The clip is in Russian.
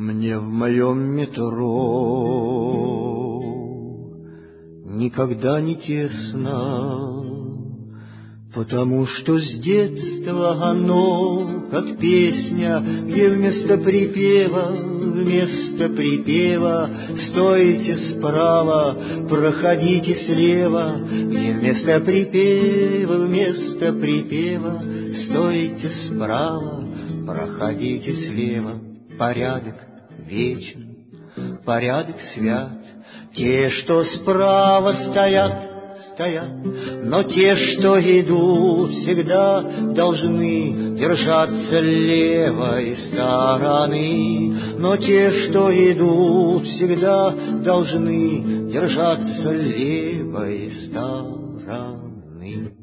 Мне в моем метро никогда не тесно, потому что с детства оно, как песня, где вместо припева стойте справа, проходите слева, где вместо припева стойте справа, проходите слева. Порядок вечен, порядок свят, те, что справа стоят, но те, что идут, всегда должны держаться левой стороны. Но те, что идут, всегда должны держаться левой стороны.